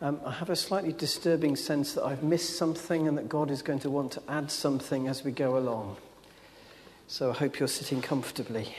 I have a slightly disturbing sense that I've missed something and that God is going to want to add something as we go along. So I hope you're sitting comfortably.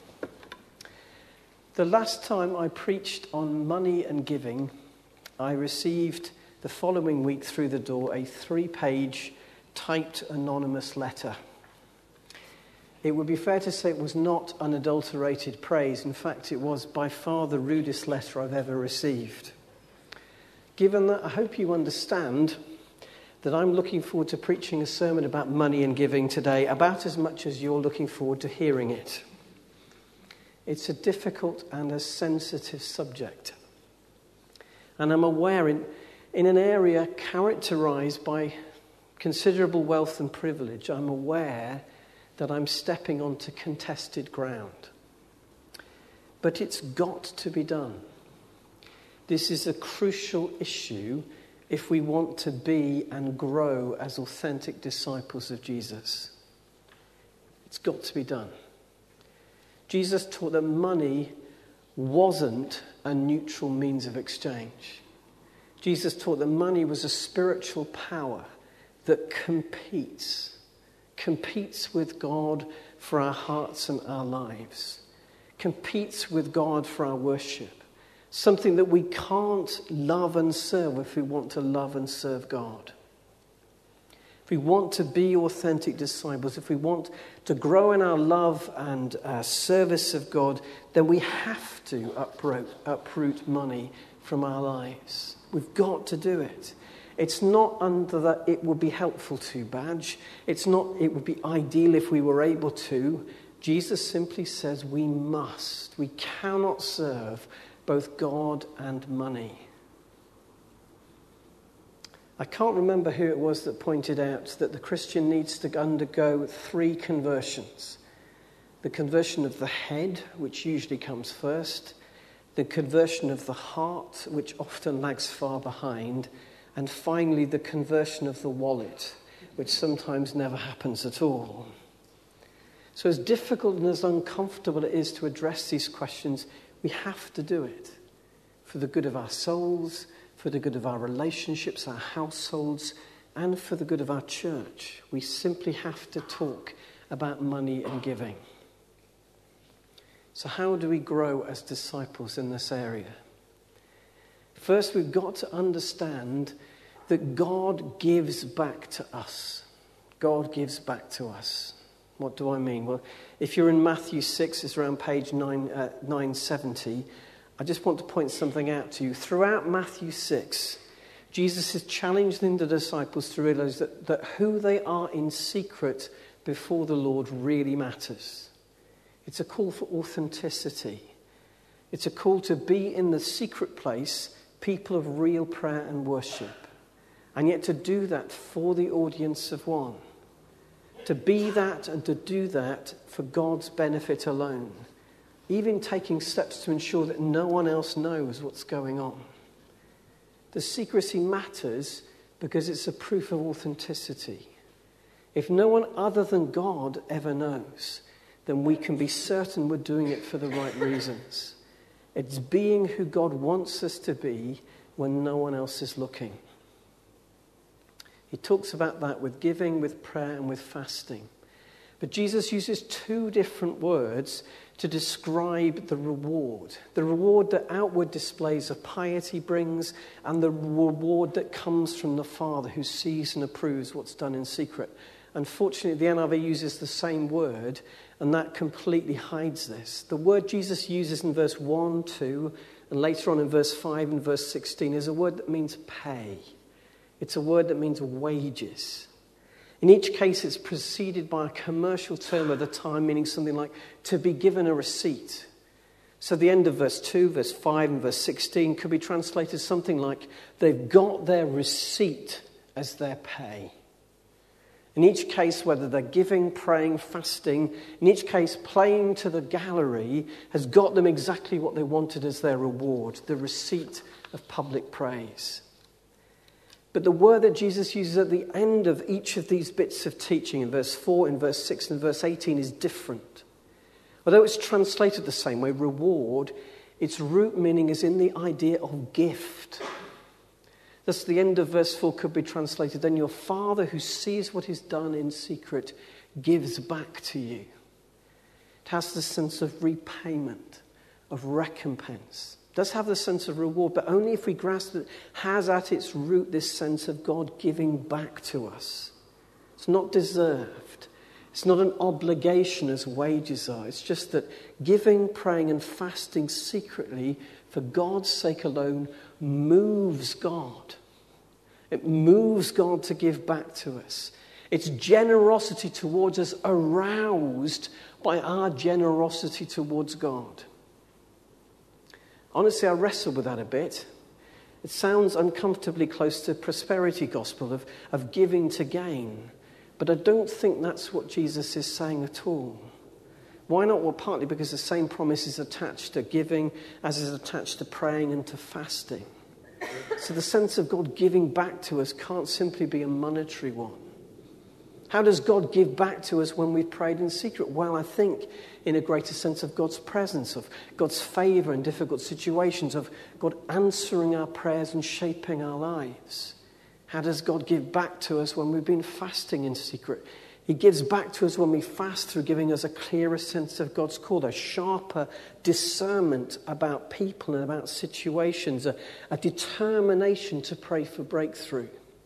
The last time I preached on money and giving, I received the following week through the door a 3-page typed anonymous letter. It would be fair to say it was not unadulterated praise. In fact, it was by far the rudest letter I've ever received. Given that, I hope you understand that I'm looking forward to preaching a sermon about money and giving today, about as much as you're looking forward to hearing it. It's a difficult and a sensitive subject. And I'm aware in an area characterized by considerable wealth and privilege, I'm aware that I'm stepping onto contested ground. But it's got to be done. This is a crucial issue if we want to be and grow as authentic disciples of Jesus. It's got to be done. Jesus taught that money wasn't a neutral means of exchange. Jesus taught that money was a spiritual power that competes with God for our hearts and our lives, competes with God for our worship. Something that we can't love and serve if we want to love and serve God. If we want to be authentic disciples, if we want to grow in our love and service of God, then we have to uproot money from our lives. We've got to do it. It's not under that it would be helpful to badge. It's not it would be ideal if we were able to. Jesus simply says we must. We cannot serve both God and money. I can't remember who it was that pointed out that the Christian needs to undergo 3 conversions. The conversion of the head, which usually comes first, the conversion of the heart, which often lags far behind, and finally the conversion of the wallet, which sometimes never happens at all. So as difficult and as uncomfortable it is to address these questions, we have to do it for the good of our souls, for the good of our relationships, our households, and for the good of our church. We simply have to talk about money and giving. So how do we grow as disciples in this area? First, we've got to understand that God gives back to us. God gives back to us. What do I mean? Well, if you're in Matthew 6, it's around page 970. I just want to point something out to you. Throughout Matthew 6, Jesus is challenging the disciples to realize that who they are in secret before the Lord really matters. It's a call for authenticity. It's a call to be in the secret place, people of real prayer and worship. And yet to do that for the audience of one. To be that and to do that for God's benefit alone. Even taking steps to ensure that no one else knows what's going on. The secrecy matters because it's a proof of authenticity. If no one other than God ever knows, then we can be certain we're doing it for the right reasons. It's being who God wants us to be when no one else is looking. He talks about that with giving, with prayer, and with fasting. But Jesus uses 2 different words to describe the reward. The reward that outward displays of piety brings, and the reward that comes from the Father who sees and approves what's done in secret. Unfortunately, the NIV uses the same word, and that completely hides this. The word Jesus uses in verse 1, 2, and later on in verse 5 and verse 16 is a word that means pay. It's a word that means wages. In each case, it's preceded by a commercial term of the time, meaning something like to be given a receipt. So the end of verse 2, verse 5, and verse 16 could be translated something like they've got their receipt as their pay. In each case, whether they're giving, praying, fasting, in each case, playing to the gallery has got them exactly what they wanted as their reward, the receipt of public praise. But the word that Jesus uses at the end of each of these bits of teaching, in verse 4, in verse 6, and verse 18, is different. Although it's translated the same way, reward, its root meaning is in the idea of gift. Thus, the end of verse 4 could be translated, then your Father who sees what is done in secret gives back to you. It has the sense of repayment, of recompense. It does have the sense of reward, but only if we grasp that it has at its root this sense of God giving back to us. It's not deserved. It's not an obligation as wages are. It's just that giving, praying and fasting secretly for God's sake alone moves God. It moves God to give back to us. It's generosity towards us aroused by our generosity towards God. Honestly, I wrestle with that a bit. It sounds uncomfortably close to prosperity gospel of giving to gain. But I don't think that's what Jesus is saying at all. Why not? Well, partly because the same promise is attached to giving as is attached to praying and to fasting. So the sense of God giving back to us can't simply be a monetary one. How does God give back to us when we've prayed in secret? Well, I think in a greater sense of God's presence, of God's favour in difficult situations, of God answering our prayers and shaping our lives. How does God give back to us when we've been fasting in secret? He gives back to us when we fast through giving us a clearer sense of God's call, a sharper discernment about people and about situations, a determination to pray for breakthrough.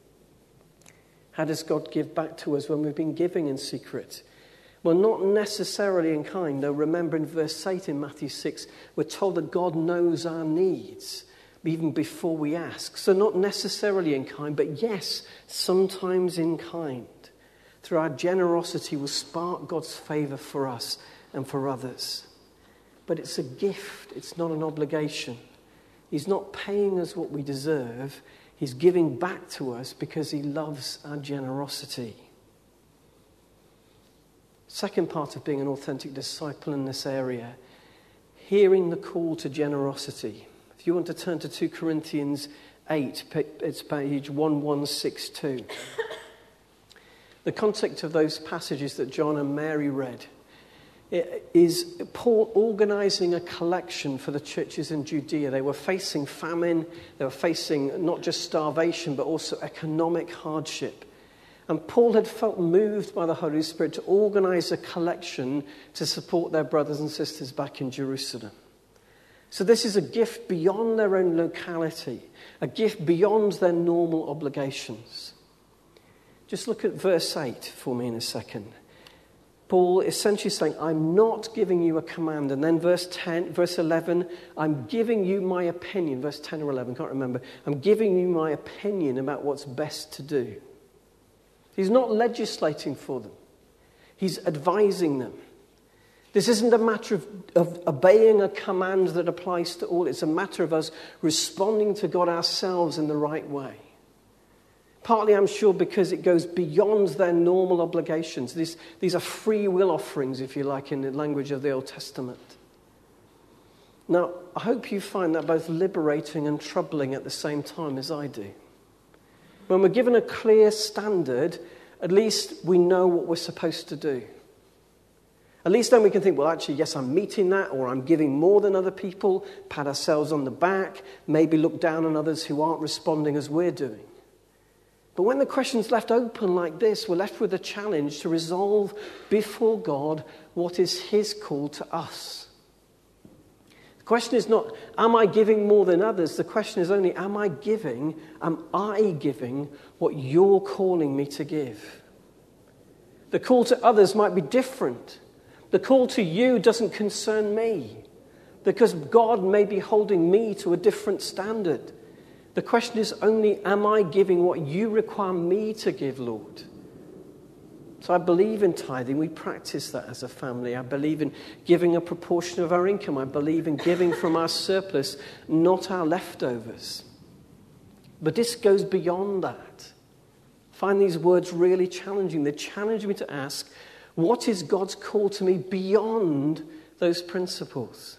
How does God give back to us when we've been giving in secret? Well, not necessarily in kind, though. Remember in verse 8 in Matthew 6, we're told that God knows our needs even before we ask. So not necessarily in kind, but yes, sometimes in kind. Through our generosity will spark God's favour for us and for others. But it's a gift, it's not an obligation. He's not paying us what we deserve. He's giving back to us because he loves our generosity. Second part of being an authentic disciple in this area, hearing the call to generosity. If you want to turn to 2 Corinthians 8, it's page 1162. The context of those passages that John and Mary read is Paul organising a collection for the churches in Judea. They were facing famine, they were facing not just starvation but also economic hardship. And Paul had felt moved by the Holy Spirit to organise a collection to support their brothers and sisters back in Jerusalem. So this is a gift beyond their own locality, a gift beyond their normal obligations. Just look at verse 8 for me in a second. Paul essentially saying, I'm not giving you a command. And then verse 11, I'm giving you my opinion. Verse 10 or 11, can't remember. I'm giving you my opinion about what's best to do. He's not legislating for them. He's advising them. This isn't a matter of obeying a command that applies to all. It's a matter of us responding to God ourselves in the right way. Partly, I'm sure, because it goes beyond their normal obligations. These are free will offerings, if you like, in the language of the Old Testament. Now, I hope you find that both liberating and troubling at the same time as I do. When we're given a clear standard, at least we know what we're supposed to do. At least then we can think, well, actually, yes, I'm meeting that, or I'm giving more than other people, pat ourselves on the back, maybe look down on others who aren't responding as we're doing. But when the question's left open like this, we're left with a challenge to resolve before God what is his call to us. The question is not, am I giving more than others? The question is only, am I giving what you're calling me to give? The call to others might be different. The call to you doesn't concern me because God may be holding me to a different standard. The question is only, am I giving what you require me to give, Lord? So I believe in tithing. We practice that as a family. I believe in giving a proportion of our income. I believe in giving from our surplus, not our leftovers. But this goes beyond that. I find these words really challenging. They challenge me to ask, what is God's call to me beyond those principles?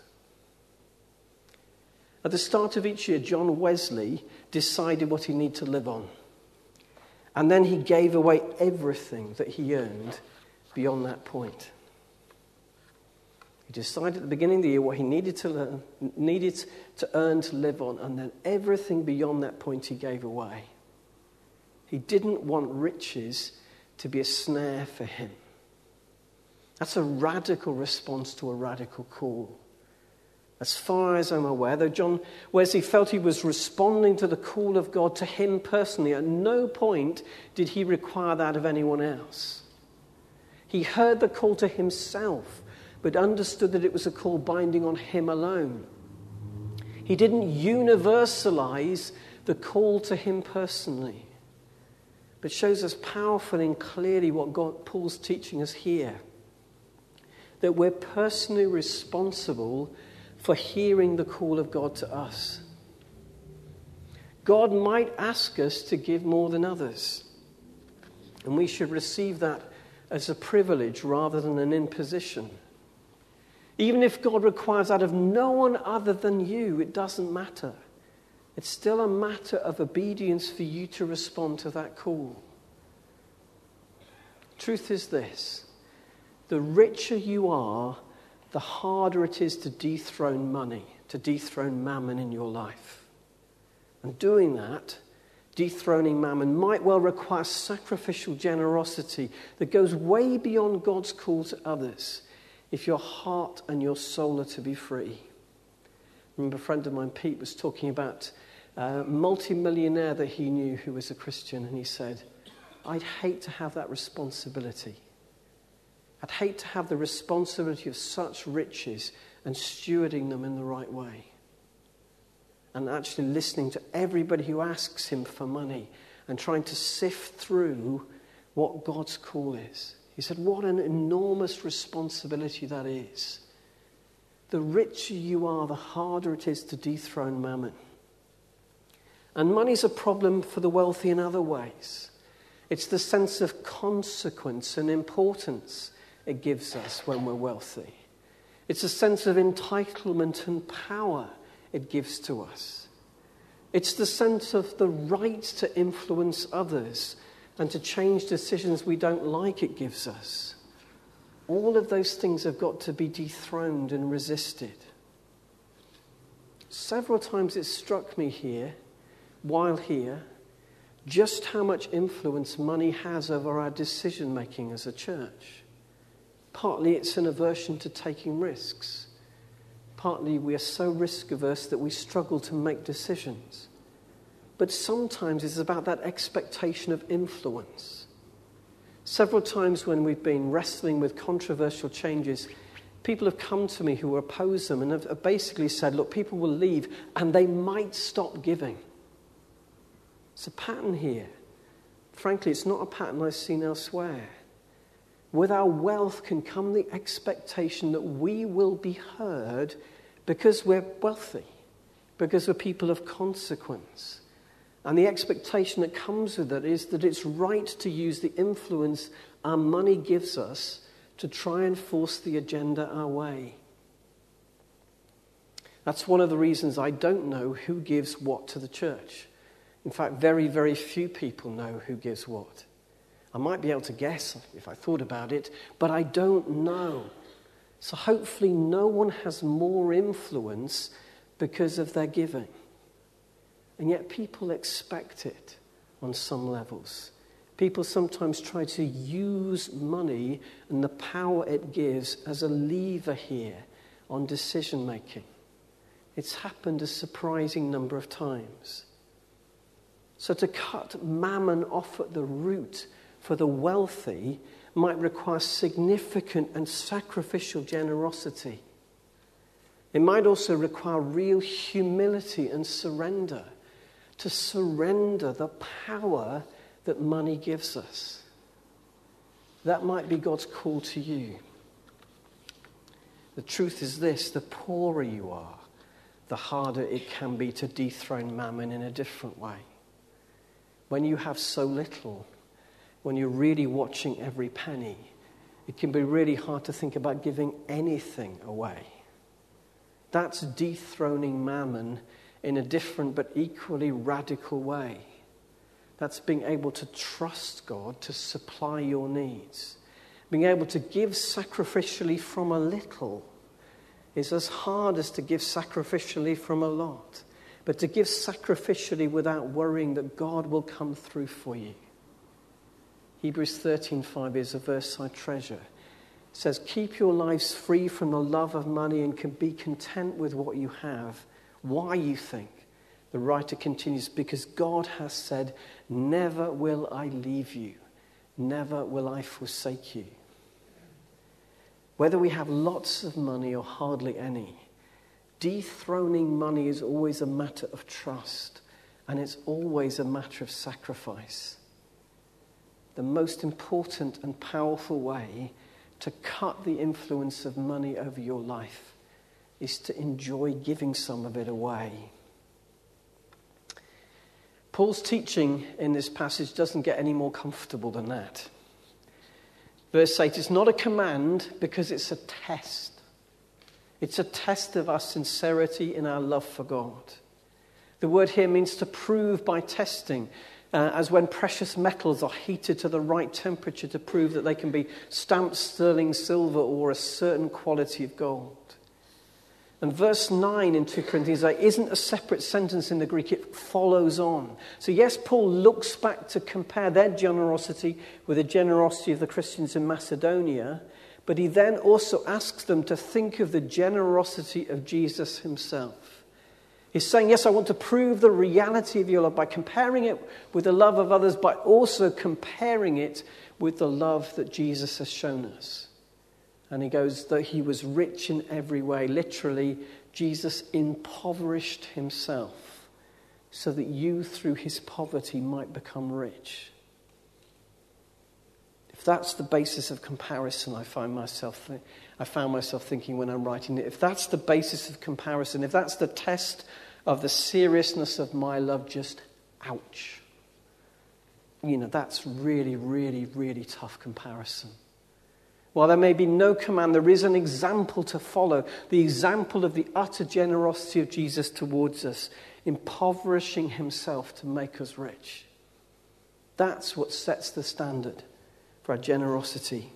At the start of each year, John Wesley decided what he needed to live on. And then he gave away everything that he earned beyond that point. He decided at the beginning of the year what he needed to earn to live on, and then everything beyond that point he gave away. He didn't want riches to be a snare for him. That's a radical response to a radical call. As far as I'm aware, though John Wesley felt he was responding to the call of God to him personally, at no point did he require that of anyone else. He heard the call to himself, but understood that it was a call binding on him alone. He didn't universalize the call to him personally, but shows us powerfully and clearly what Paul's teaching us here, that we're personally responsible for hearing the call of God to us. God might ask us to give more than others, and we should receive that as a privilege rather than an imposition. Even if God requires that of no one other than you, it doesn't matter. It's still a matter of obedience for you to respond to that call. Truth is this: the richer you are, the harder it is to dethrone money, to dethrone mammon in your life. And doing that, dethroning mammon, might well require sacrificial generosity that goes way beyond God's call to others if your heart and your soul are to be free. I remember a friend of mine, Pete, was talking about a multi-millionaire that he knew who was a Christian, and he said, I'd hate to have that responsibility. I'd hate to have the responsibility of such riches and stewarding them in the right way. And actually listening to everybody who asks him for money and trying to sift through what God's call is. He said, what an enormous responsibility that is. The richer you are, the harder it is to dethrone mammon. And money's a problem for the wealthy in other ways. It's the sense of consequence and importance it gives us when we're wealthy. It's a sense of entitlement and power it gives to us. It's the sense of the right to influence others and to change decisions we don't like it gives us. All of those things have got to be dethroned and resisted. Several times it struck me while here, just how much influence money has over our decision-making as a church. Partly it's an aversion to taking risks. Partly we are so risk-averse that we struggle to make decisions. But sometimes it's about that expectation of influence. Several times when we've been wrestling with controversial changes, people have come to me who oppose them and have basically said, look, people will leave and they might stop giving. It's a pattern here. Frankly, it's not a pattern I've seen elsewhere. With our wealth can come the expectation that we will be heard because we're wealthy, because we're people of consequence. And the expectation that comes with that is that it's right to use the influence our money gives us to try and force the agenda our way. That's one of the reasons I don't know who gives what to the church. In fact, very, very few people know who gives what. I might be able to guess if I thought about it, but I don't know. So hopefully no one has more influence because of their giving. And yet people expect it on some levels. People sometimes try to use money and the power it gives as a lever here on decision making. It's happened a surprising number of times. So to cut mammon off at the root for the wealthy might require significant and sacrificial generosity. It might also require real humility and surrender, to surrender the power that money gives us. That might be God's call to you. The truth is this: the poorer you are, the harder it can be to dethrone mammon in a different way. When you have so little, when you're really watching every penny, it can be really hard to think about giving anything away. That's dethroning mammon in a different but equally radical way. That's being able to trust God to supply your needs. Being able to give sacrificially from a little is as hard as to give sacrificially from a lot, but to give sacrificially without worrying that God will come through for you. Hebrews 13:5 is a verse I treasure. It says, keep your lives free from the love of money and can be content with what you have. Why, you think? The writer continues, because God has said, never will I leave you, never will I forsake you. Whether we have lots of money or hardly any, dethroning money is always a matter of trust, and it's always a matter of sacrifice. The most important and powerful way to cut the influence of money over your life is to enjoy giving some of it away. Paul's teaching in this passage doesn't get any more comfortable than that. Verse 8, it's not a command because it's a test. It's a test of our sincerity in our love for God. The word here means to prove by testing, as when precious metals are heated to the right temperature to prove that they can be stamped sterling silver or a certain quality of gold. And verse 9 in 2 Corinthians 8 isn't a separate sentence in the Greek, it follows on. So yes, Paul looks back to compare their generosity with the generosity of the Christians in Macedonia, but he then also asks them to think of the generosity of Jesus himself. He's saying, yes, I want to prove the reality of your love by comparing it with the love of others, but also comparing it with the love that Jesus has shown us. And he goes, that he was rich in every way. Literally, Jesus impoverished himself so that you, through his poverty, might become rich. If that's the basis of comparison, I found myself thinking when I'm writing it, if that's the basis of comparison, if that's the test of the seriousness of my love, just ouch. That's really, really, really tough comparison. While there may be no command, there is an example to follow. The example of the utter generosity of Jesus towards us, impoverishing himself to make us rich. That's what sets the standard for our generosity.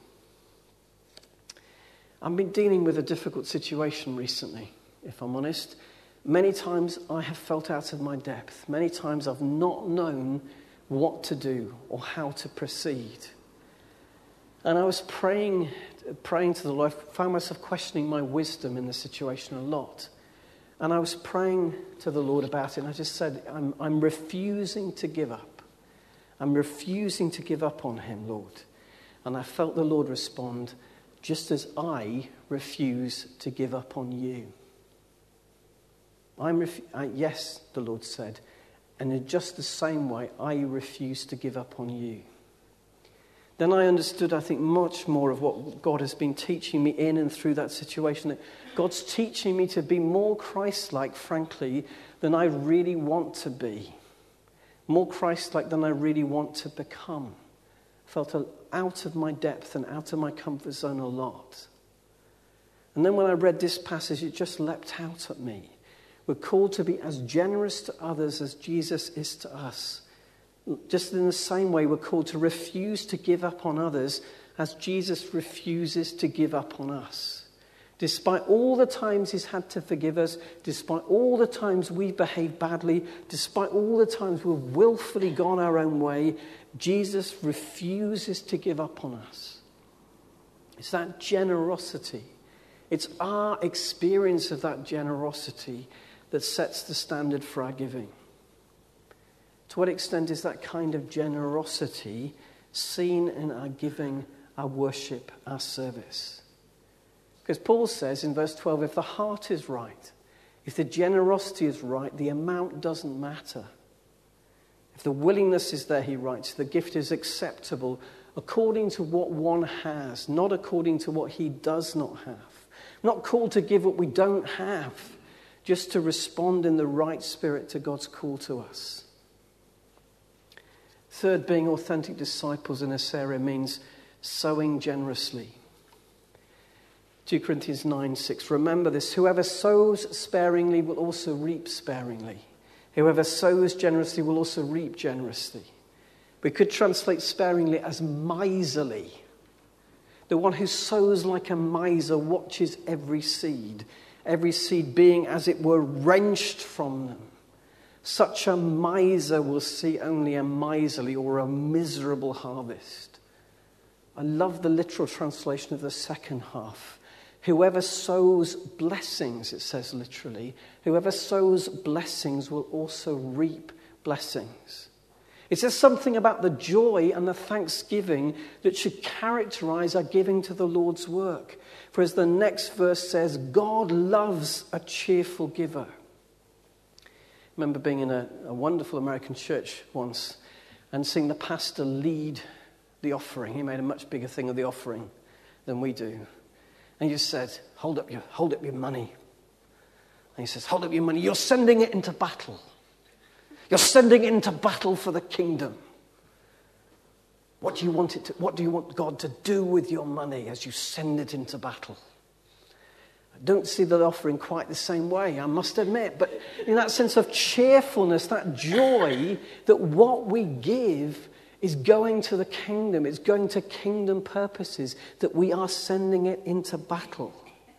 I've been dealing with a difficult situation recently, if I'm honest. Many times I have felt out of my depth. Many times I've not known what to do or how to proceed. And I was praying to the Lord. I found myself questioning my wisdom in the situation a lot. And I was praying to the Lord about it. And I just said, I'm refusing to give up. I'm refusing to give up on him, Lord. And I felt the Lord respond, just as I refuse to give up on you. Yes, the Lord said. And in just the same way, I refuse to give up on you. Then I understood, I think, much more of what God has been teaching me in and through that situation. That God's teaching me to be more Christ-like, frankly, than I really want to be. More Christ-like than I really want to become. I felt out of my depth and out of my comfort zone a lot. And then when I read this passage, it just leapt out at me. We're called to be as generous to others as Jesus is to us. Just in the same way, we're called to refuse to give up on others as Jesus refuses to give up on us. Despite all the times he's had to forgive us, despite all the times we behave badly, despite all the times we've willfully gone our own way, Jesus refuses to give up on us. It's that generosity. It's our experience of that generosity that sets the standard for our giving. To what extent is that kind of generosity seen in our giving, our worship, our service? Because Paul says in verse 12, if the heart is right, if the generosity is right, the amount doesn't matter. If the willingness is there, he writes, the gift is acceptable according to what one has, not according to what he does not have. Not called to give what we don't have, just to respond in the right spirit to God's call to us. Third, being authentic disciples in this area means sowing generously. 2 Corinthians 9:6. Remember this, whoever sows sparingly will also reap sparingly. Whoever sows generously will also reap generously. We could translate sparingly as miserly. The one who sows like a miser watches every seed. every seed being, as it were, wrenched from them. Such a miser will see only a miserly or a miserable harvest. I love the literal translation of the second half. Whoever sows blessings, it says literally, whoever sows blessings will also reap blessings. It says something about the joy and the thanksgiving that should characterize our giving to the Lord's work. For as the next verse says, God loves a cheerful giver. I remember being in a wonderful American church once and seeing the pastor lead the offering. He made a much bigger thing of the offering than we do. And he just said, hold up your money. And he says, hold up your money. You're sending it into battle. You're sending it into battle for the kingdom. What do you want God to do with your money as you send it into battle? I don't see the offering quite the same way, I must admit. But in that sense of cheerfulness, that joy, that what we give is going to the kingdom. It's going to kingdom purposes, that we are sending it into battle.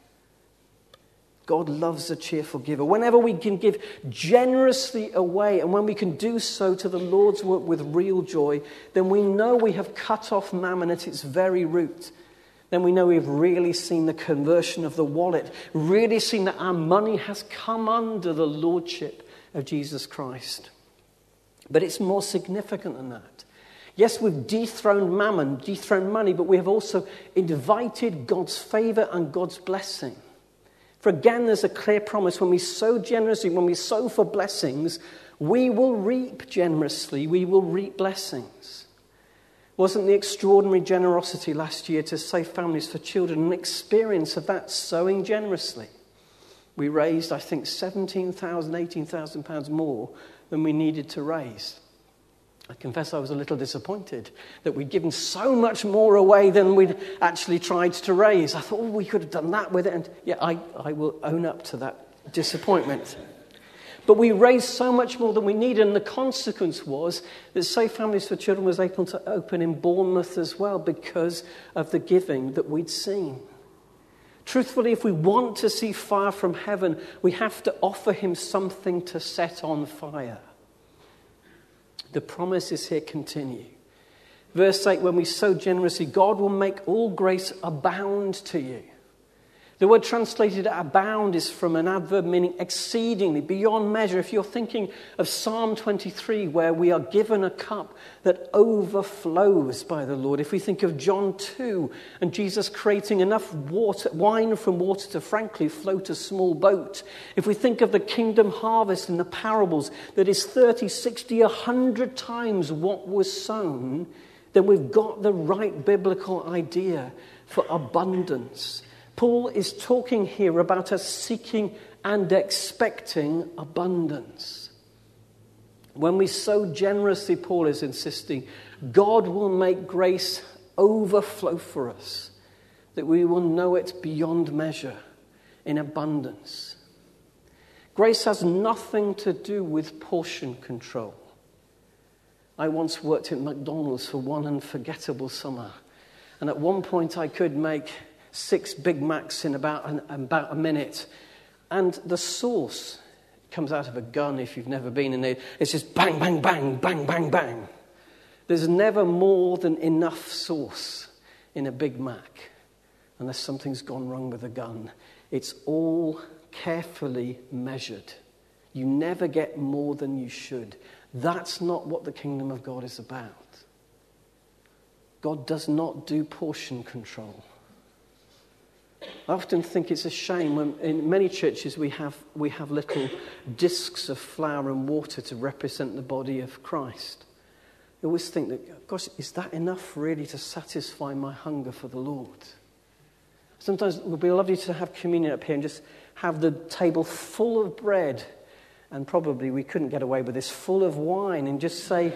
God loves a cheerful giver. Whenever we can give generously away, and when we can do so to the Lord's work with real joy, then we know we have cut off mammon at its very root. Then we know we've really seen the conversion of the wallet, really seen that our money has come under the lordship of Jesus Christ. But it's more significant than that. Yes, we've dethroned mammon, dethroned money, but we have also invited God's favor and God's blessing. For again, there's a clear promise. When we sow generously, when we sow for blessings, we will reap generously. We will reap blessings. Wasn't the extraordinary generosity last year to Safe Families for Children an experience of that sowing generously? We raised, I think, £17,000, £18,000 more than we needed to raise. I confess I was a little disappointed that we'd given so much more away than we'd actually tried to raise. I thought, we could have done that with it. And yeah, I will own up to that disappointment. But we raised so much more than we needed, and the consequence was that Safe Families for Children was able to open in Bournemouth as well because of the giving that we'd seen. Truthfully, if we want to see fire from heaven, we have to offer him something to set on fire. The promises here continue. Verse 8, when we sow generously, God will make all grace abound to you. The word translated abound is from an adverb meaning exceedingly, beyond measure. If you're thinking of Psalm 23, where we are given a cup that overflows by the Lord. If we think of John 2 and Jesus creating enough wine from water to frankly float a small boat. If we think of the kingdom harvest in the parables that is 30, 60, 100 times what was sown, then we've got the right biblical idea for abundance. Paul is talking here about us seeking and expecting abundance. When we sow generously, Paul is insisting, God will make grace overflow for us, that we will know it beyond measure in abundance. Grace has nothing to do with portion control. I once worked at McDonald's for one unforgettable summer, and at one point I could make 6 Big Macs in about a minute. And the sauce comes out of a gun if you've never been in there. It's just bang, bang, bang, bang, bang, bang. There's never more than enough sauce in a Big Mac unless something's gone wrong with the gun. It's all carefully measured. You never get more than you should. That's not what the kingdom of God is about. God does not do portion control. I often think it's a shame when in many churches we have little discs of flour and water to represent the body of Christ. I always think that, gosh, is that enough really to satisfy my hunger for the Lord? Sometimes it would be lovely to have communion up here and just have the table full of bread, and probably we couldn't get away with this, full of wine, and just say,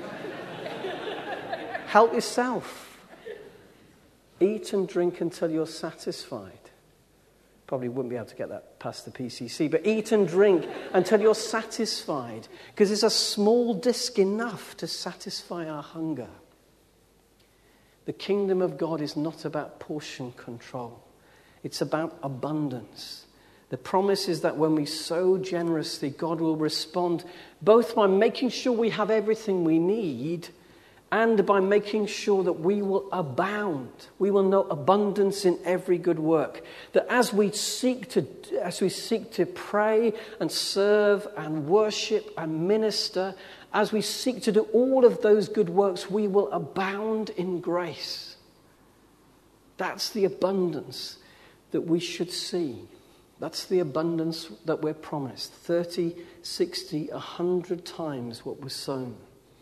help yourself. Eat and drink until you're satisfied. Probably wouldn't be able to get that past the PCC, but eat and drink until you're satisfied, because it's a small disc enough to satisfy our hunger. The kingdom of God is not about portion control. It's about abundance. The promise is that when we sow generously, God will respond both by making sure we have everything we need and by making sure that we will abound. We will know abundance in every good work. That as we seek to pray and serve and worship and minister, as we seek to do all of those good works, we will abound in grace. That's the abundance that we should see. That's the abundance that we're promised. 30, 60, 100 times what was sown.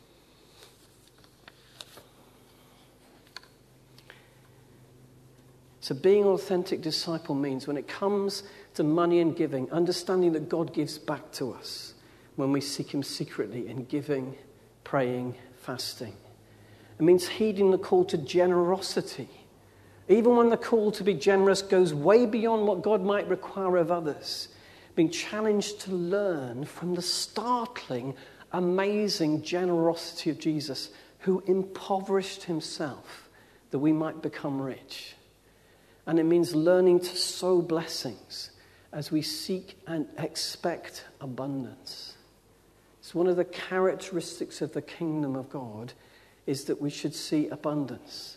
So being an authentic disciple means when it comes to money and giving, understanding that God gives back to us when we seek him secretly in giving, praying, fasting. It means heeding the call to generosity. Even when the call to be generous goes way beyond what God might require of others. Being challenged to learn from the startling, amazing generosity of Jesus, who impoverished himself that we might become rich. And it means learning to sow blessings as we seek and expect abundance. It's one of the characteristics of the kingdom of God is that we should see abundance.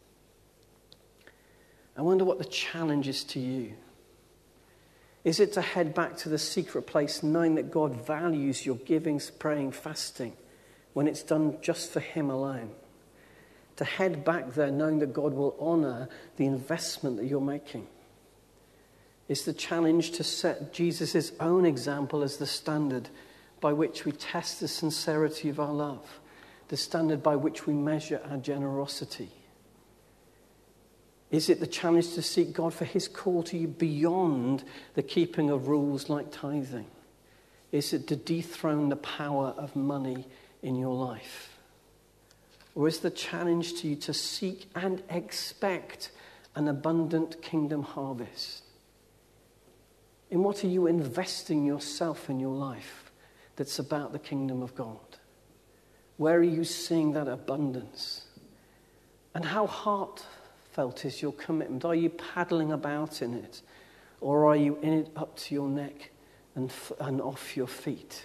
I wonder what the challenge is to you. Is it to head back to the secret place knowing that God values your giving, praying, fasting when it's done just for him alone? To head back there knowing that God will honor the investment that you're making. It's the challenge to set Jesus' own example as the standard by which we test the sincerity of our love, the standard by which we measure our generosity. Is it the challenge to seek God for his call to you beyond the keeping of rules like tithing? Is it to dethrone the power of money in your life? Or is the challenge to you to seek and expect an abundant kingdom harvest? In what are you investing yourself in your life that's about the kingdom of God? Where are you seeing that abundance? And how heartfelt is your commitment? Are you paddling about in it? Or are you in it up to your neck and off your feet?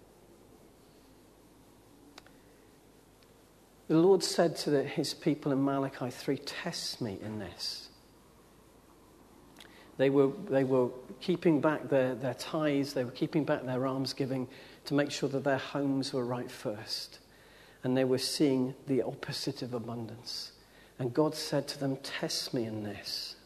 The Lord said to his people in Malachi 3, test me in this. They were keeping back their tithes, they were keeping back their almsgiving to make sure that their homes were right first. And they were seeing the opposite of abundance. And God said to them, test me in this.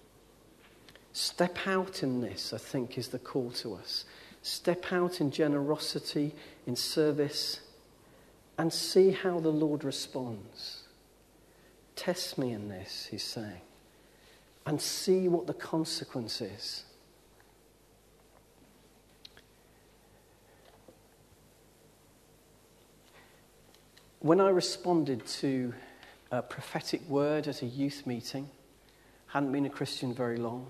Step out in this, I think, is the call to us. Step out in generosity, in service, and see how the Lord responds. Test me in this, he's saying, and see what the consequence is. When I responded to a prophetic word at a youth meeting, hadn't been a Christian very long,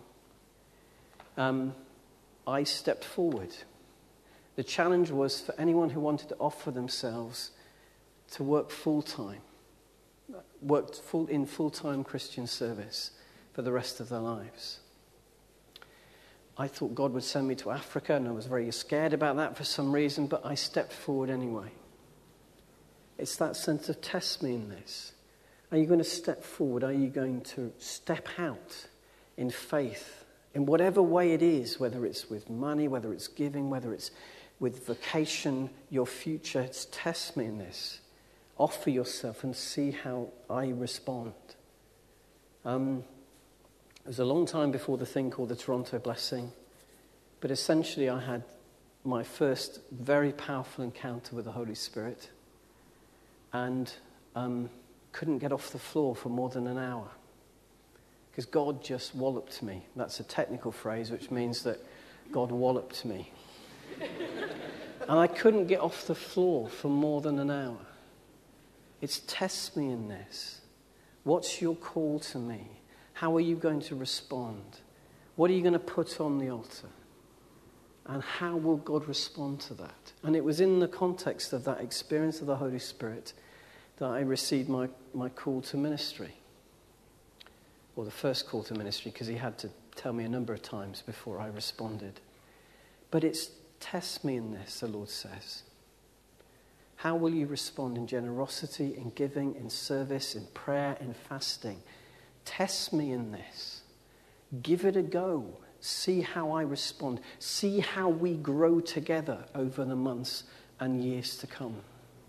I stepped forward. The challenge was for anyone who wanted to offer themselves to work full-time, in full-time Christian service for the rest of their lives. I thought God would send me to Africa, and I was very scared about that for some reason, but I stepped forward anyway. It's that sense of test me in this. Are you going to step forward? Are you going to step out in faith in whatever way it is, whether it's with money, whether it's giving, whether it's with vocation, your future? It's test me in this. Offer yourself and see how I respond. It was a long time before the thing called the Toronto Blessing, but essentially I had my first very powerful encounter with the Holy Spirit and couldn't get off the floor for more than an hour because God just walloped me. That's a technical phrase which means that God walloped me. And I couldn't get off the floor for more than an hour. It's test me in this. What's your call to me? How are you going to respond? What are you going to put on the altar? And how will God respond to that? And it was in the context of that experience of the Holy Spirit that I received my call to ministry. Or the first call to ministry, because he had to tell me a number of times before I responded. But it's test me in this, the Lord says. How will you respond in generosity, in giving, in service, in prayer, in fasting? Test me in this. Give it a go. See how I respond. See how we grow together over the months and years to come.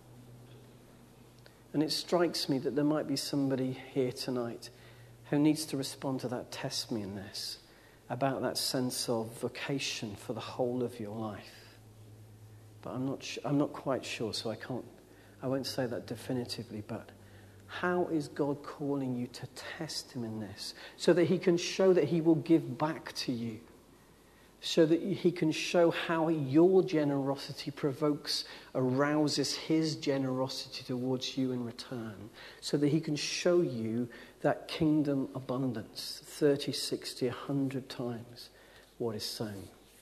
And it strikes me that there might be somebody here tonight who needs to respond to that test me in this, about that sense of vocation for the whole of your life. But I'm not quite sure, so I won't say that definitively, but how is God calling you to test him in this so that he can show that he will give back to you, so that he can show how your generosity arouses his generosity towards you in return, so that he can show you that kingdom abundance 30, 60, 100 times what is sown.